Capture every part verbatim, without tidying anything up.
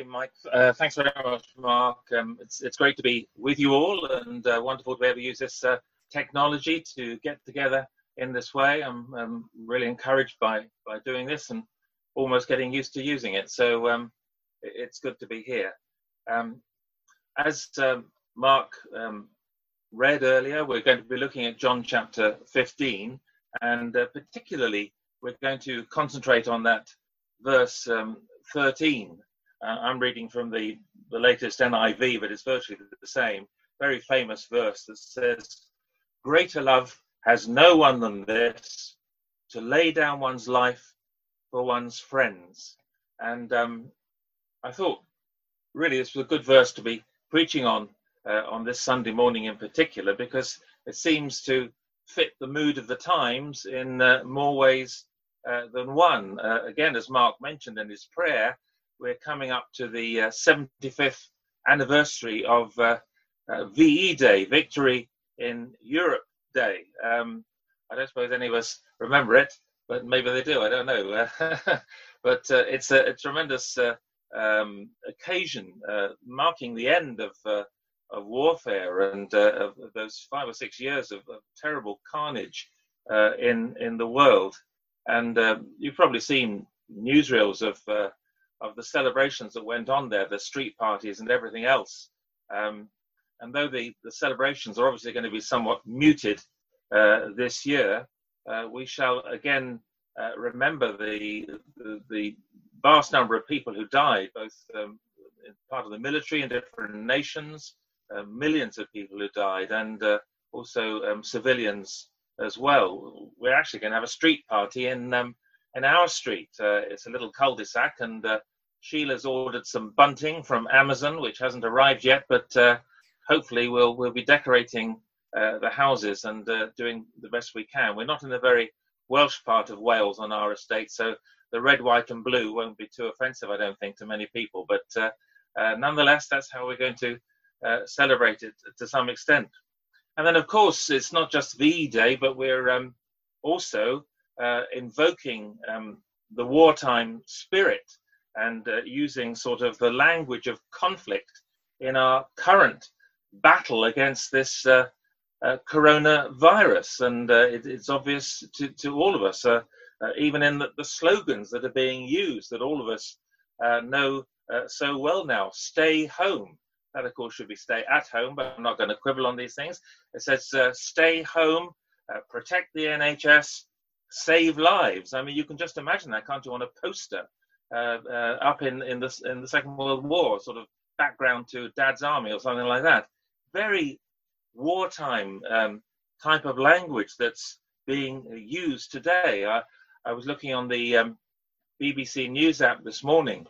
Mike. Uh, thanks very much, Mark. Um, it's it's great to be with you all, and uh, wonderful to be able to use this uh, technology to get together in this way. I'm, I'm really encouraged by by doing this and almost getting used to using it. So um, it, it's good to be here. Um, as um, Mark um, read earlier, we're going to be looking at John chapter fifteen, and uh, particularly we're going to concentrate on that verse um, thirteen. Uh, I'm reading from the, the latest N I V, but it's virtually the same. Very famous verse that says, "Greater love has no one than this, to lay down one's life for one's friends." And um, I thought, really, this was a good verse to be preaching on uh, on this Sunday morning in particular, because it seems to fit the mood of the times in uh, more ways uh, than one. Uh, again, as Mark mentioned in his prayer, we're coming up to the uh, seventy-fifth anniversary of uh, uh, V E Day, Victory in Europe Day. Um, I don't suppose any of us remember it, but maybe they do. I don't know. But uh, it's a, a tremendous uh, um, occasion uh, marking the end of uh, of warfare and uh, of those five or six years of, of terrible carnage uh, in in the world. And uh, you've probably seen newsreels of uh, of the celebrations that went on there, the street parties and everything else. Um, and though the, the celebrations are obviously going to be somewhat muted uh, this year, uh, we shall again uh, remember the, the the vast number of people who died, both um, in part of the military in different nations, uh, millions of people who died, and uh, also um, civilians as well. We're actually going to have a street party in um, in our street. Uh, it's a little cul-de-sac, and uh, Sheila's ordered some bunting from Amazon, which hasn't arrived yet, but uh, hopefully we'll we'll be decorating uh, the houses and uh, doing the best we can. We're not in the very Welsh part of Wales on our estate, so the red, white and blue won't be too offensive, I don't think, to many people. But uh, uh, nonetheless, that's how we're going to uh, celebrate it to some extent. And then, of course, it's not just V Day, but we're um, also uh, invoking um, the wartime spirit and uh, using sort of the language of conflict in our current battle against this uh, uh, coronavirus. And uh, it, it's obvious to, to all of us, uh, uh, even in the, the slogans that are being used, that all of us uh, know uh, so well now. Stay home. That, of course, should be stay at home, but I'm not going to quibble on these things. It says uh, stay home, uh, protect the N H S, save lives. I mean, you can just imagine that, can't you, on a poster uh, uh, up in, in, the, in the Second World War, sort of background to Dad's Army or something like that. Very wartime um, type of language that's being used today. I, I was looking on the um, B B C News app this morning,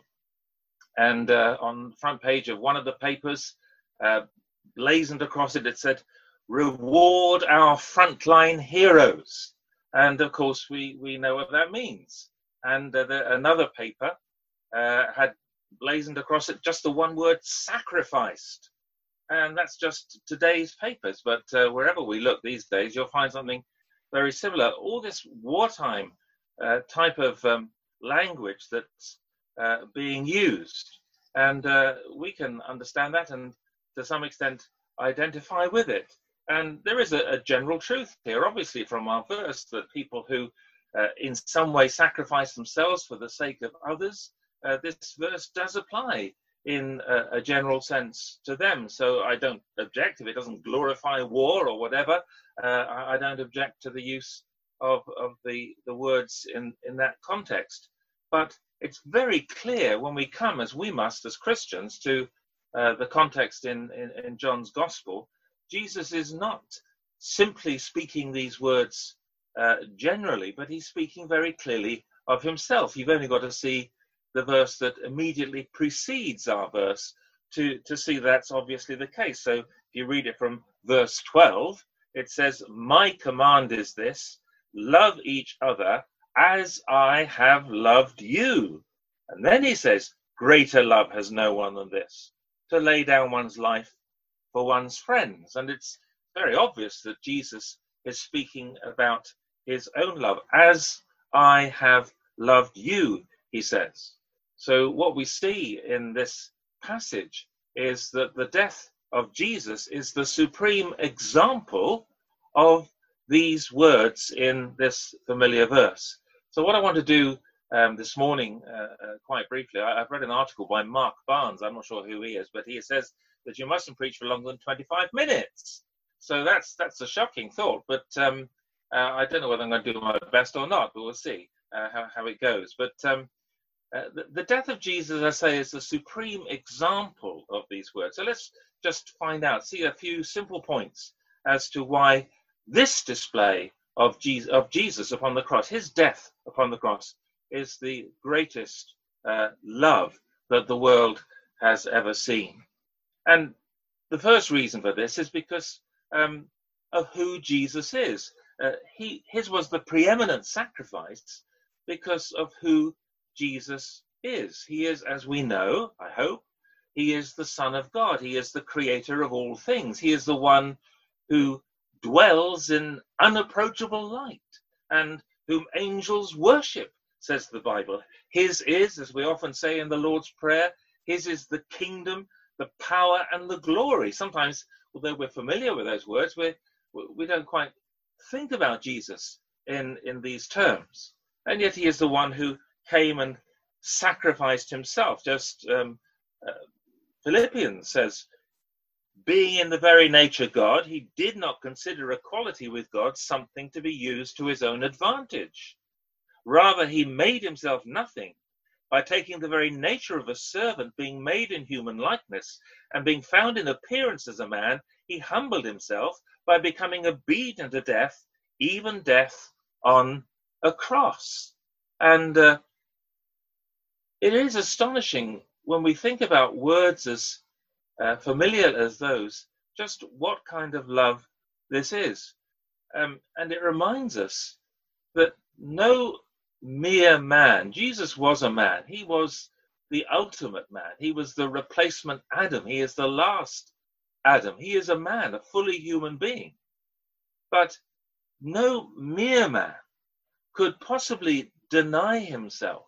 and uh, on the front page of one of the papers, uh, blazoned across it, it said, "Reward our frontline heroes." And of course, we, we know what that means. And uh, the, another paper uh, had blazoned across it just the one word, "sacrificed." And that's just today's papers. But uh, wherever we look these days, you'll find something very similar. All this wartime uh, type of um, language that's uh, being used. And uh, we can understand that and to some extent identify with it. And there is a, a general truth here, obviously, from our verse, that people who uh, in some way sacrifice themselves for the sake of others, uh, this verse does apply in a, a general sense to them. So I don't object if it doesn't glorify war or whatever. Uh, I, I don't object to the use of, of the, the words in, in that context. But it's very clear when we come, as we must as Christians, to uh, the context in, in, in John's Gospel. Jesus is not simply speaking these words uh, generally, but he's speaking very clearly of himself. You've only got to see the verse that immediately precedes our verse to, to see that's obviously the case. So if you read it from verse twelve, it says, "My command is this, love each other as I have loved you." And then he says, "Greater love has no one than this, to lay down one's life for one's friends." And it's very obvious that Jesus is speaking about his own love. "As I have loved you," he says. So what we see in this passage is that the death of Jesus is the supreme example of these words in this familiar verse. So what I want to do um, this morning, uh, uh, quite briefly, I, I've read an article by Mark Barnes. I'm not sure who he is, but he says that you mustn't preach for longer than twenty-five minutes. So that's that's a shocking thought, but um, uh, I don't know whether I'm going to do my best or not, but we'll see uh, how, how it goes. But um, uh, the, the death of Jesus, I say, is the supreme example of these words. So let's just find out, see a few simple points as to why this display of Jesus, of Jesus upon the cross, his death upon the cross, is the greatest uh, love that the world has ever seen. And the first reason for this is because um, of who Jesus is. Uh, he, his was the preeminent sacrifice because of who Jesus is. He is, as we know, I hope, he is the Son of God. He is the creator of all things. He is the one who dwells in unapproachable light and whom angels worship, says the Bible. His is, as we often say in the Lord's Prayer, his is the kingdom, the power and the glory. Sometimes, although we're familiar with those words, we we don't quite think about Jesus in, in these terms. And yet he is the one who came and sacrificed himself. Just um, uh, Philippians says, being in the very nature God, he did not consider equality with God something to be used to his own advantage. Rather, he made himself nothing by taking the very nature of a servant, being made in human likeness, and being found in appearance as a man, he humbled himself by becoming obedient to death, even death on a cross. And uh, it is astonishing when we think about words as uh, familiar as those, just what kind of love this is. Um, and it reminds us that no mere man, Jesus was a man, he was the ultimate man, he was the replacement Adam, he is the last Adam, he is a man, a fully human being. But no mere man could possibly deny himself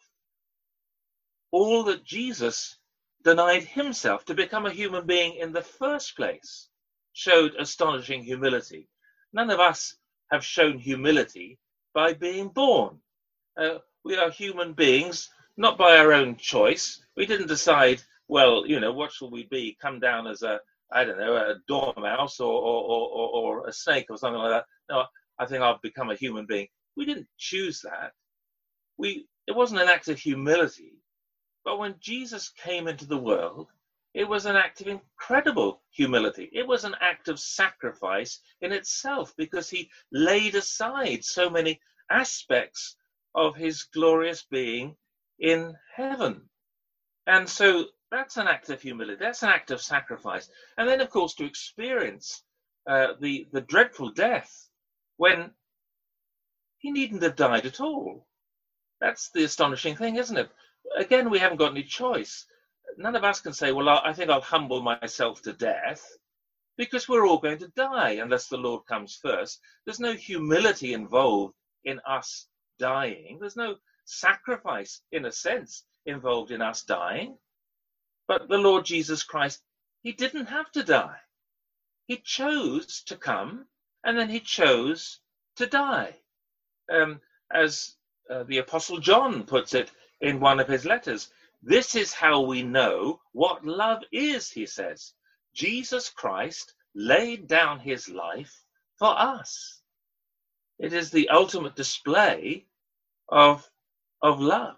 all that Jesus denied himself. To become a human being in the first place showed astonishing humility. None of us have shown humility by being born. Uh, we are human beings, not by our own choice. We didn't decide, well, you know, what shall we be? Come down as a, I don't know, a dormouse or, or, or, or a snake or something like that. No, I think I'll become a human being. We didn't choose that. We, it wasn't an act of humility. But when Jesus came into the world, it was an act of incredible humility. It was an act of sacrifice in itself, because he laid aside so many aspects of his glorious being in heaven. And so that's an act of humility. That's an act of sacrifice. And then, of course, to experience uh, the, the dreadful death when he needn't have died at all. That's the astonishing thing, isn't it? Again, we haven't got any choice. None of us can say, well, I think I'll humble myself to death, because we're all going to die unless the Lord comes first. There's no humility involved in us dying. There's no sacrifice, in a sense, involved in us dying. But the Lord Jesus Christ, he didn't have to die. He chose to come, and then he chose to die. Um, as uh, the Apostle John puts it in one of his letters, this is how we know what love is, he says. Jesus Christ laid down his life for us. It is the ultimate display of, of love.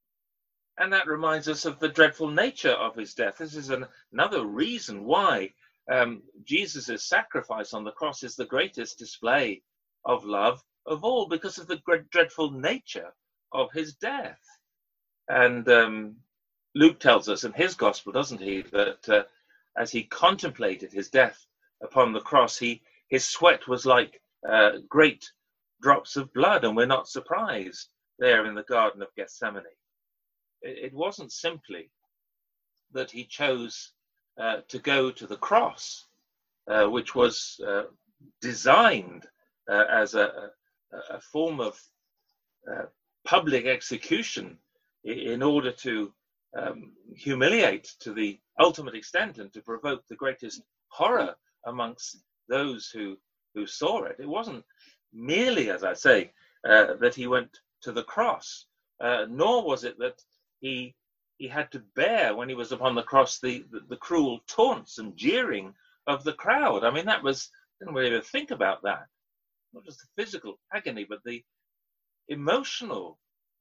And that reminds us of the dreadful nature of his death. This is an, another reason why um, Jesus' sacrifice on the cross is the greatest display of love of all, because of the dreadful nature of his death. And um, Luke tells us in his gospel, doesn't he, that uh, as he contemplated his death upon the cross, he his sweat was like uh, great drops of blood, and we're not surprised there in the Garden of Gethsemane. It, it wasn't simply that he chose uh, to go to the cross, uh, which was uh, designed uh, as a, a, a form of uh, public execution in order to um, humiliate to the ultimate extent and to provoke the greatest horror amongst those who, who saw it. It wasn't merely, as I say, uh, that he went to the cross, uh, nor was it that he he had to bear, when he was upon the cross, the, the, the cruel taunts and jeering of the crowd. I mean, that was, I didn't really think about that. Not just the physical agony, but the emotional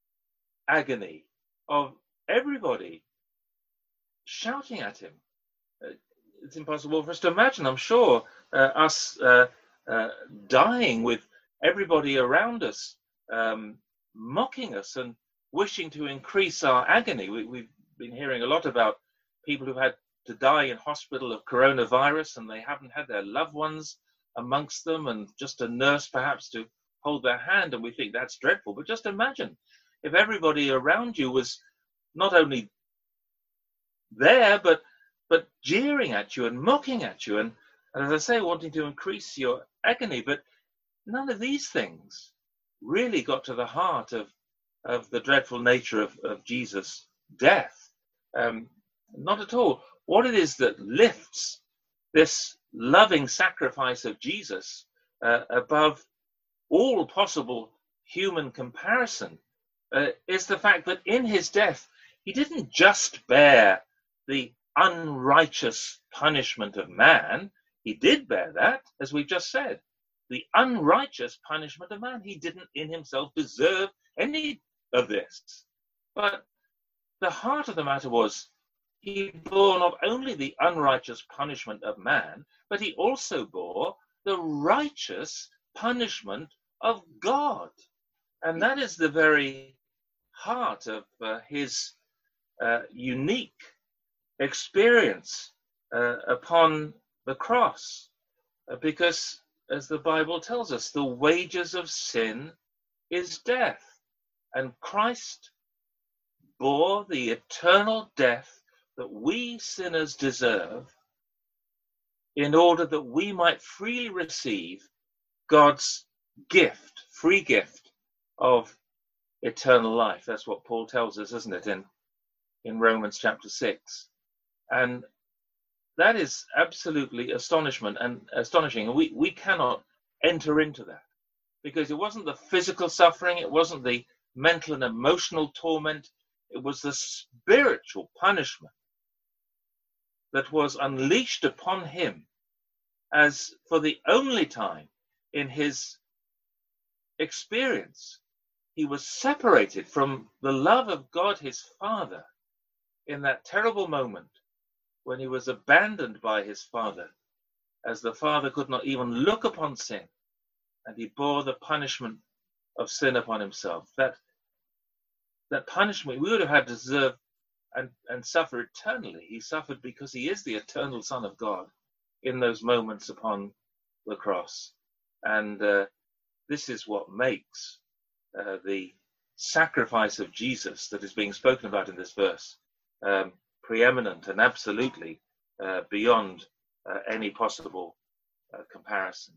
agony of everybody shouting at him. Uh, it's impossible for us to imagine. I'm sure uh, us uh, uh, dying with everybody around us um, mocking us and wishing to increase our agony. We, we've been hearing a lot about people who've had to die in hospital of coronavirus and they haven't had their loved ones amongst them and just a nurse perhaps to hold their hand, and we think that's dreadful. But just imagine if everybody around you was not only there but but jeering at you and mocking at you and, and as I say, wanting to increase your agony. But none of these things really got to the heart of of the dreadful nature of, of Jesus' death. Um, not at all. What it is that lifts this loving sacrifice of Jesus uh, above all possible human comparison uh, is the fact that in his death, he didn't just bear the unrighteous punishment of man. He did bear that, as we've just said. The unrighteous punishment of man. He didn't in himself deserve any of this. But the heart of the matter was, he bore not only the unrighteous punishment of man, but he also bore the righteous punishment of God. And that is the very heart of uh, his uh, unique experience uh, upon the cross. Uh, because, as the Bible tells us, the wages of sin is death. And Christ bore the eternal death that we sinners deserve in order that we might freely receive God's gift, free gift of eternal life. That's what Paul tells us, isn't it, in, in Romans chapter six. And that is absolutely astonishment and astonishing. And we, we cannot enter into that because it wasn't the physical suffering, it wasn't the mental and emotional torment, it was the spiritual punishment that was unleashed upon him as for the only time in his experience he was separated from the love of God his Father in that terrible moment when he was abandoned by his Father, as the Father could not even look upon sin, and he bore the punishment of sin upon himself. That that punishment we would have had to deserve and, and suffer eternally. He suffered because he is the eternal Son of God in those moments upon the cross. And uh, this is what makes uh, the sacrifice of Jesus that is being spoken about in this verse um, preeminent and absolutely uh, beyond uh, any possible uh, comparison.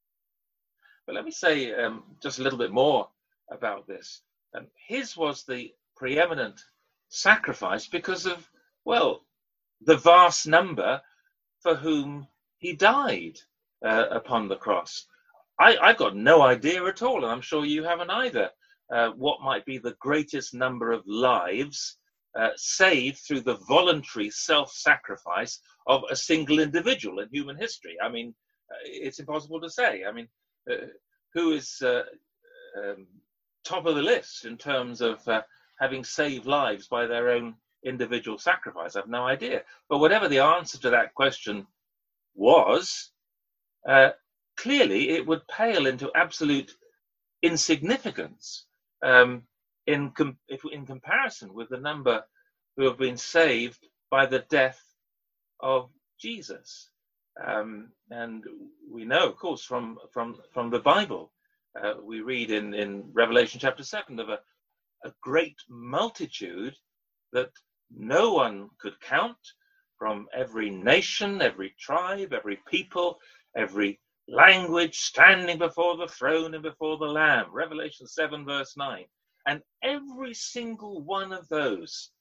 But let me say um, just a little bit more about this. Um, his was the preeminent sacrifice because of, well, the vast number for whom he died uh, upon the cross. I, I've got no idea at all, and I'm sure you haven't either, uh, what might be the greatest number of lives uh, saved through the voluntary self-sacrifice of a single individual in human history. I mean, uh, it's impossible to say. I mean, uh, who is uh, um, top of the list in terms of uh, having saved lives by their own individual sacrifice? I have no idea. But whatever the answer to that question was, uh, clearly it would pale into absolute insignificance um, in, com- if, in comparison with the number who have been saved by the death of Jesus. Um, and we know, of course, from, from, from the Bible, uh, we read in, in Revelation chapter seven of a, a great multitude that no one could count, from every nation, every tribe, every people, every language, standing before the throne and before the Lamb. Revelation seven verse nine. And every single one of those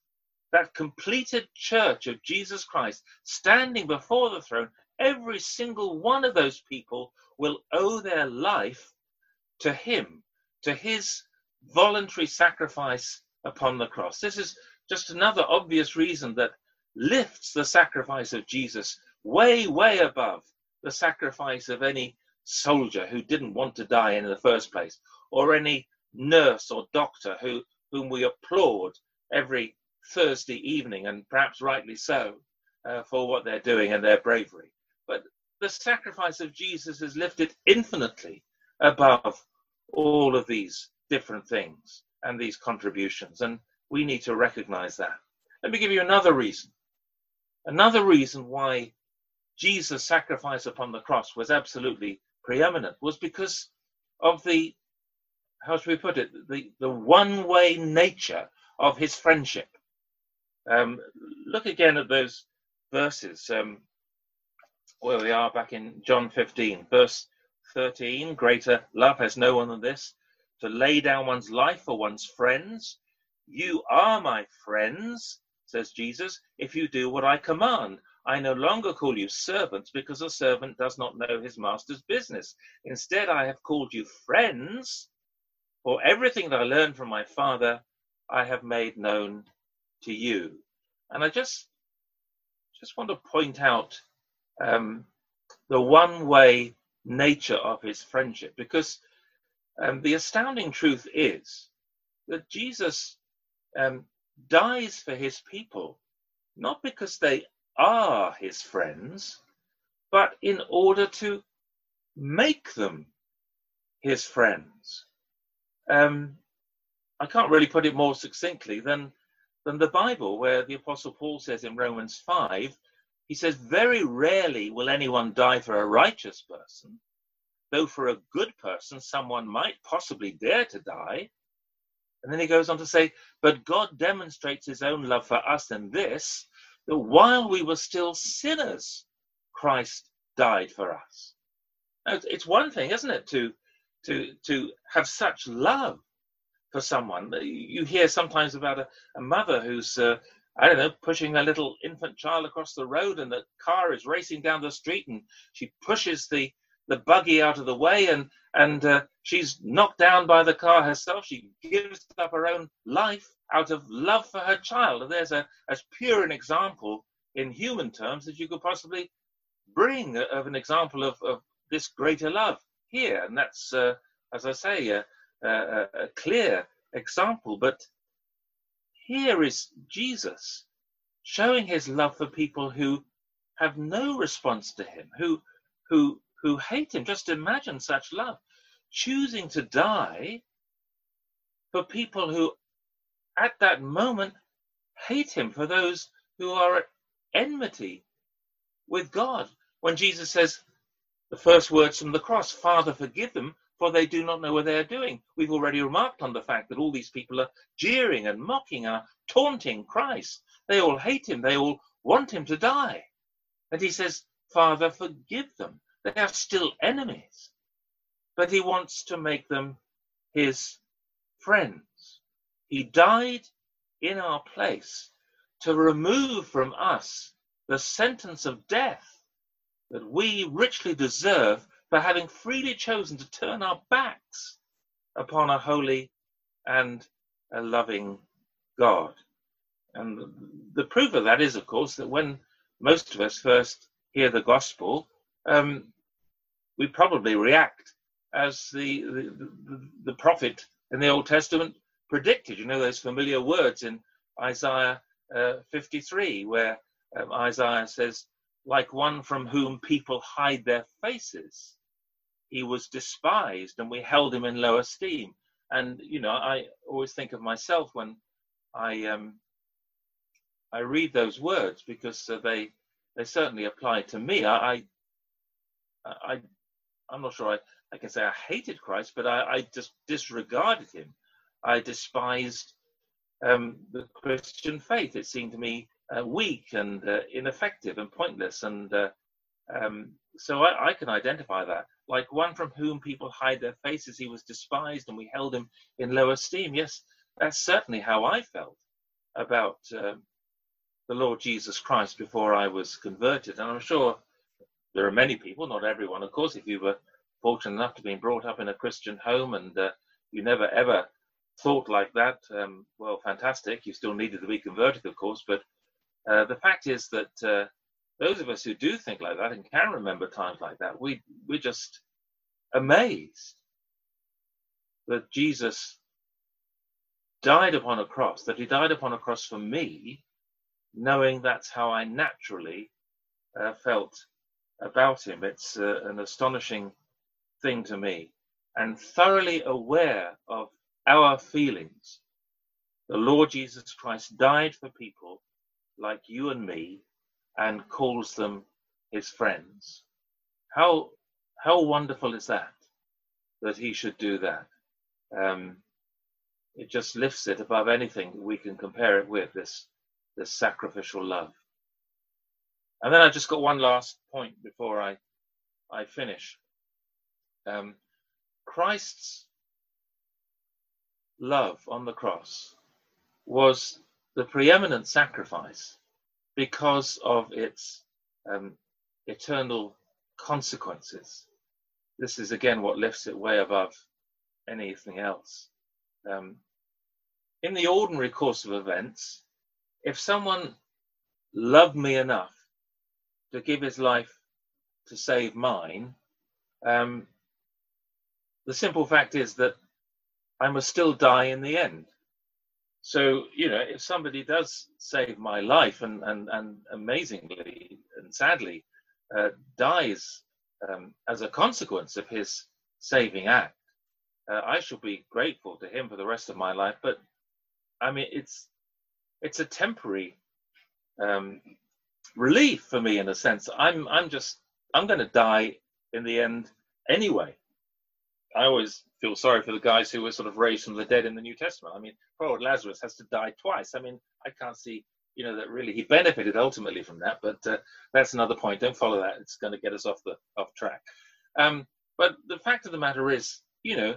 that completed church of Jesus Christ standing before the throne, every single one of those people will owe their life to him, to his voluntary sacrifice upon the cross. This is just another obvious reason that lifts the sacrifice of Jesus way, way above the sacrifice of any soldier who didn't want to die in the first place, or any nurse or doctor who whom we applaud every Thursday evening, and perhaps rightly so, uh, for what they're doing and their bravery. But the sacrifice of Jesus is lifted infinitely above all of these different things and these contributions, and we need to recognize that. Let me give you another reason. Another reason why Jesus' sacrifice upon the cross was absolutely preeminent was because of the, how should we put it, the, the one-way nature of his friendship. Um, look again at those verses um, where we are back in John fifteen, verse thirteen. Greater love has no one than this, to lay down one's life for one's friends. You are my friends, says Jesus, if you do what I command. I no longer call you servants, because a servant does not know his master's business. Instead, I have called you friends, for everything that I learned from my Father, I have made known to you. And I just, just want to point out um, the one-way nature of his friendship, because um, the astounding truth is that Jesus um, dies for his people, not because they are his friends, but in order to make them his friends. Um, I can't really put it more succinctly than, than the Bible, where the Apostle Paul says in Romans five, he says, very rarely will anyone die for a righteous person, though for a good person someone might possibly dare to die. And then he goes on to say, but God demonstrates his own love for us in this, that while we were still sinners, Christ died for us. Now, it's one thing, isn't it, to, to, to have such love for someone. You hear sometimes about a, a mother who's, uh, I don't know, pushing a little infant child across the road, and the car is racing down the street, and she pushes the, the buggy out of the way, and, and uh, she's knocked down by the car herself. She gives up her own life out of love for her child. And there's a, as pure an example in human terms as you could possibly bring of an example of, of this greater love here. And that's, uh, as I say, a, a, a clear example. But here is Jesus showing his love for people who have no response to him, who, who, who hate him. Just imagine such love, choosing to die for people who at that moment hate him, for those who are at enmity with God. When Jesus says the first words from the cross, Father, forgive them, for they do not know what they are doing. We've already remarked on the fact that all these people are jeering and mocking and are taunting Christ. They all hate him. They all want him to die. And he says, Father, forgive them. They are still enemies. But he wants to make them his friends. He died in our place to remove from us the sentence of death that we richly deserve for having freely chosen to turn our backs upon a holy and a loving God. And the proof of that is, of course, that when most of us first hear the gospel, um, we probably react as the, the, the, the prophet in the Old Testament predicted. You know those familiar words in Isaiah uh, fifty-three, where um, Isaiah says, like one from whom people hide their faces, he was despised and we held him in low esteem. And, you know, I always think of myself when I um, I read those words, because uh, they they certainly apply to me. I, I, I I'm not sure I, I can say I hated Christ, but I, I just disregarded him. I despised um, the Christian faith. It seemed to me uh, weak and uh, ineffective and pointless. And uh, um, so I, I can identify that. Like one from whom people hide their faces, he was despised and we held him in low esteem. Yes, that's certainly how I felt about uh, the Lord Jesus Christ before I was converted. And I'm sure there are many people, not everyone, of course, if you were fortunate enough to be brought up in a Christian home and uh, you never ever thought like that, um, well, fantastic. You still needed to be converted, of course. But uh, the fact is that uh, those of us who do think like that and can remember times like that, we, we're just amazed that Jesus died upon a cross, that he died upon a cross for me, knowing that's how I naturally uh, felt about him. It's uh, an astonishing thing to me. And thoroughly aware of our feelings, the Lord Jesus Christ died for people like you and me and calls them his friends. How how wonderful is that, that he should do that? Um, it just lifts it above anything we can compare it with, this, this sacrificial love. And then I just got one last point before I, I finish. Um, Christ's love on the cross was the preeminent sacrifice because of its um, eternal consequences. This is again what lifts it way above anything else. Um, in the ordinary course of events, if someone loved me enough to give his life to save mine, um, the simple fact is that I must still die in the end. So, you know, if somebody does save my life and, and, and amazingly and sadly uh, dies um, as a consequence of his saving act, uh, I shall be grateful to him for the rest of my life. But I mean, it's it's a temporary um, relief for me in a sense. I'm I'm just I'm going to die in the end anyway. I always feel sorry for the guys who were sort of raised from the dead in the New Testament. I mean, poor old Lazarus has to die twice. I mean, I can't see, you know, that really he benefited ultimately from that. But uh, that's another point. Don't follow that. It's going to get us off the off track. Um, but the fact of the matter is, you know,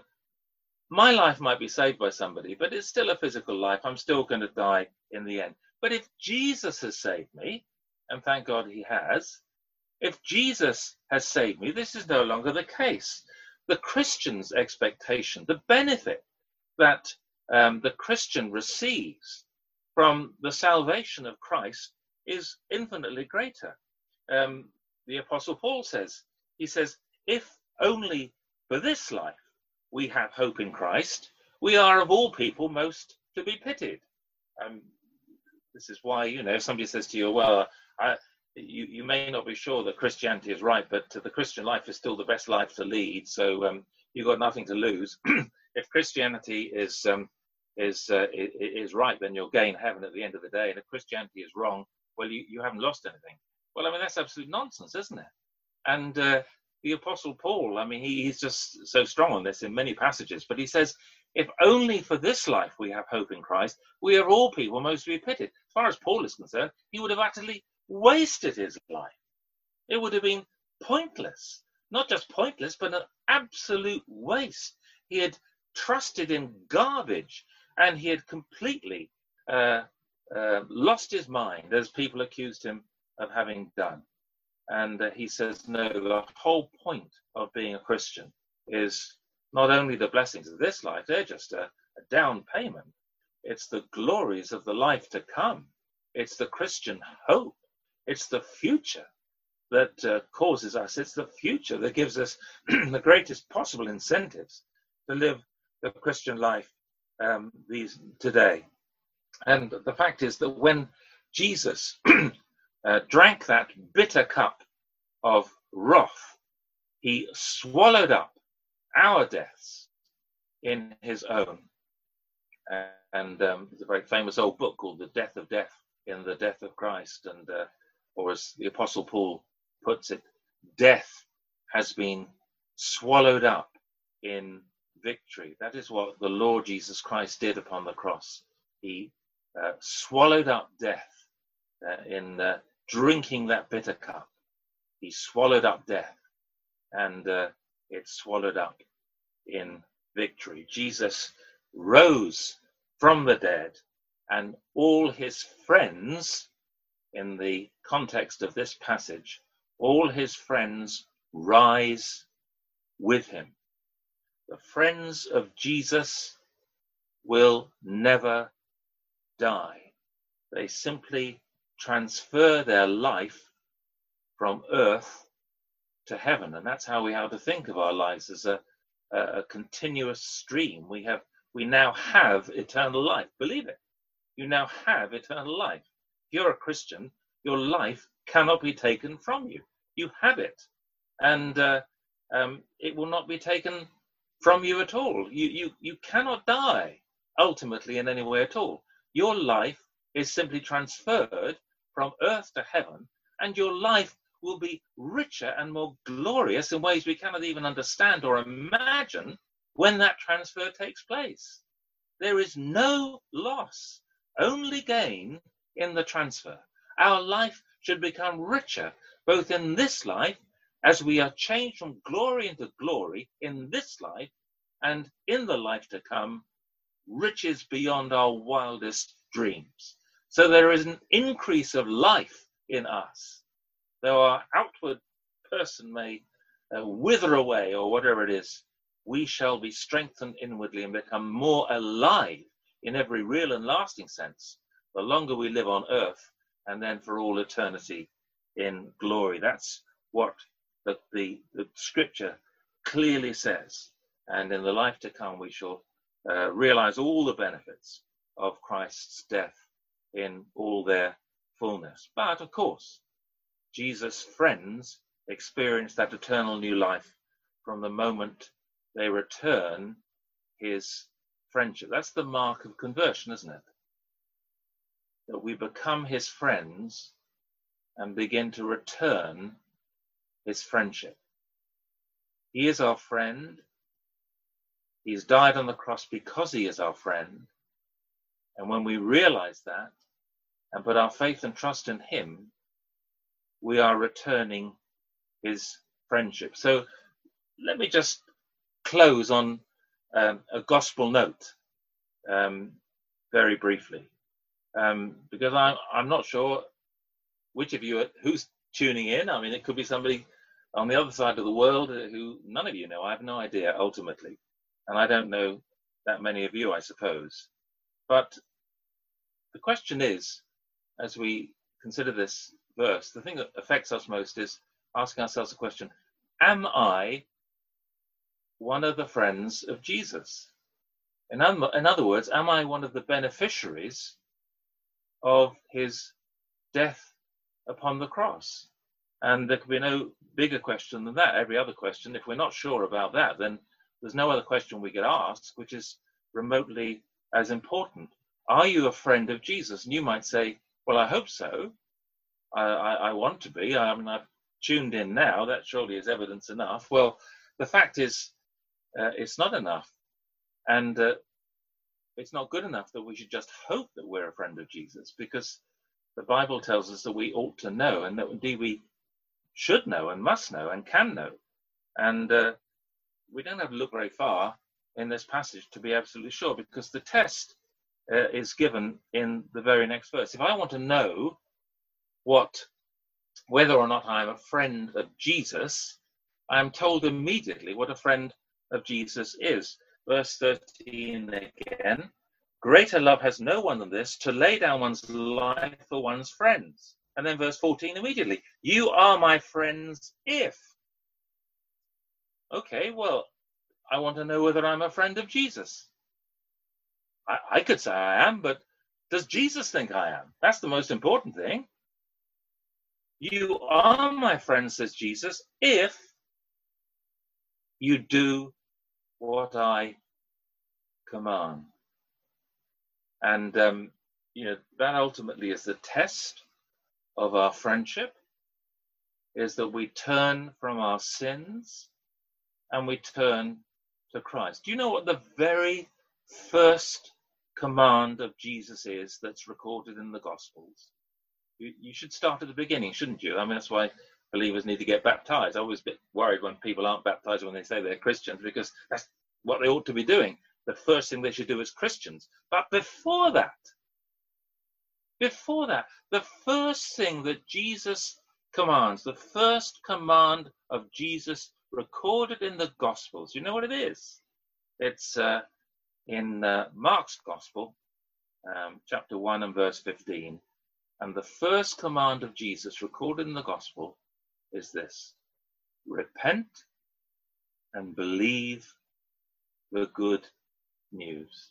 my life might be saved by somebody, but it's still a physical life. I'm still going to die in the end. But if Jesus has saved me, and thank God he has, if Jesus has saved me, this is no longer the case. The Christian's expectation, the benefit that um, the Christian receives from the salvation of Christ is infinitely greater. Um, the Apostle Paul says, he says, if only for this life we have hope in Christ, we are of all people most to be pitied. Um, this is why, you know, if somebody says to you, well, I, You, you may not be sure that Christianity is right, but the Christian life is still the best life to lead. So um, you've got nothing to lose. If Christianity is um, is uh, is right, then you'll gain heaven at the end of the day. And if Christianity is wrong, well, you, you haven't lost anything. Well, I mean, that's absolute nonsense, isn't it? And uh, the Apostle Paul, I mean, he, he's just so strong on this in many passages. But he says, if only for this life we have hope in Christ, we are all people most to be pitied. As far as Paul is concerned, he would have utterly wasted his life. It would have been pointless. Not just pointless, but an absolute waste. He had trusted in garbage, and he had completely uh, uh, lost his mind, as people accused him of having done. And uh, he says, no, the whole point of being a Christian is not only the blessings of this life, they're just a, a down payment. It's the glories of the life to come. It's the Christian hope. It's the future that uh, causes us. It's the future that gives us the greatest possible incentives to live the Christian life um, these today. And the fact is that when Jesus uh, drank that bitter cup of wrath, he swallowed up our deaths in his own. Uh, and um, there's a very famous old book called The Death of Death in the Death of Christ. And uh, or as the Apostle Paul puts it, death has been swallowed up in victory. That is what the Lord Jesus Christ did upon the cross. He uh, swallowed up death uh, in uh, drinking that bitter cup. He swallowed up death, and uh, it swallowed up in victory. Jesus rose from the dead, and all his friends in the context of this passage, all his friends rise with him. The friends of Jesus will never die. They simply transfer their life from earth to heaven. And that's how we have to think of our lives, as a, a, a continuous stream. We have, we now have eternal life. Believe it. You now have eternal life. If you're a Christian, your life cannot be taken from you. You have it. And uh, um, it will not be taken from you at all. You, you, you cannot die ultimately in any way at all. Your life is simply transferred from earth to heaven, and your life will be richer and more glorious in ways we cannot even understand or imagine when that transfer takes place. There is no loss, only gain in the transfer. Our life should become richer, both in this life, as we are changed from glory into glory in this life, and in the life to come, riches beyond our wildest dreams. So there is an increase of life in us. Though our outward person may uh, wither away or whatever it is, we shall be strengthened inwardly and become more alive in every real and lasting sense the longer we live on earth, and then for all eternity in glory. That's what the, the, the scripture clearly says. And in the life to come, we shall uh, realize all the benefits of Christ's death in all their fullness. But of course, Jesus' friends experience that eternal new life from the moment they return his friendship. That's the mark of conversion, isn't it? That we become his friends and begin to return his friendship. He is our friend. He's died on the cross because he is our friend. And when we realize that and put our faith and trust in him, we are returning his friendship. So let me just close on um, a gospel note um, very briefly, um, because I'm, I'm not sure which of you are, who's tuning in. I mean, it could be somebody on the other side of the world who none of you know. I have no idea ultimately. And I don't know that many of you, I suppose. But the question is, as we consider this verse, the thing that affects us most is asking ourselves the question, am I one of the friends of Jesus? In, un- in other words, am I one of the beneficiaries of his death upon the cross? And there could be no bigger question than that. Every other question, if we're not sure about that, then there's no other question we could ask, which is remotely as important. Are you a friend of Jesus? And you might say, well, I hope so. I, I, I want to be. I mean, I've tuned in now. That surely is evidence enough. Well, the fact is, uh, it's not enough. And uh, it's not good enough that we should just hope that we're a friend of Jesus, because the Bible tells us that we ought to know, and that indeed we should know and must know and can know. And uh, we don't have to look very far in this passage to be absolutely sure, because the test uh, is given in the very next verse. If I want to know what, whether or not I'm a friend of Jesus, I'm told immediately what a friend of Jesus is. Verse thirteen again, greater love has no one than this, to lay down one's life for one's friends. And then verse fourteen immediately, you are my friends if. Okay, well, I want to know whether I'm a friend of Jesus. I, I could say I am, but does Jesus think I am? That's the most important thing. You are my friend, says Jesus, if you do what I command. And, um, you know, that ultimately is the test of our friendship, is that we turn from our sins and we turn to Christ. Do you know what the very first command of Jesus is that's recorded in the Gospels? You, you should start at the beginning, shouldn't you? I mean, that's why believers need to get baptized. I'm always a bit worried when people aren't baptized when they say they're Christians, because that's what they ought to be doing. The first thing they should do as Christians. But before that, before that, the first thing that Jesus commands, the first command of Jesus recorded in the Gospels, you know what it is? It's uh, in uh, Mark's Gospel, um, chapter one and verse fifteen. And the first command of Jesus recorded in the Gospel is this: repent and believe the good news.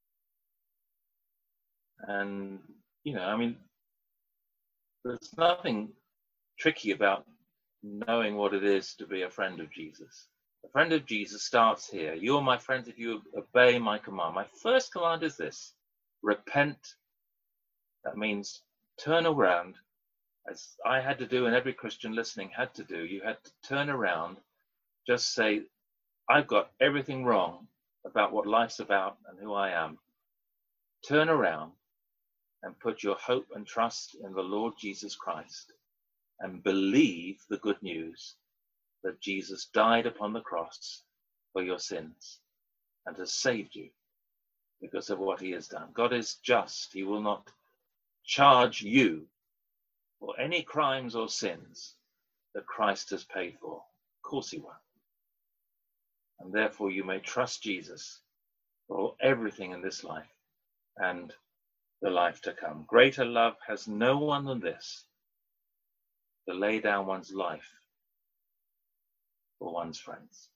And, you know, I mean, there's nothing tricky about knowing what it is to be a friend of Jesus. A friend of Jesus starts here. You're my friends if you obey my command. My first command is this: repent. That means turn around, as I had to do and every Christian listening had to do. You had to turn around, just say, I've got everything wrong about what life's about and who I am. Turn around and put your hope and trust in the Lord Jesus Christ and believe the good news that Jesus died upon the cross for your sins and has saved you because of what he has done. God is just. He will not charge you for any crimes or sins that Christ has paid for. Of course he won't. And therefore you may trust Jesus for everything in this life and the life to come. Greater love has no one than this, to lay down one's life for one's friends.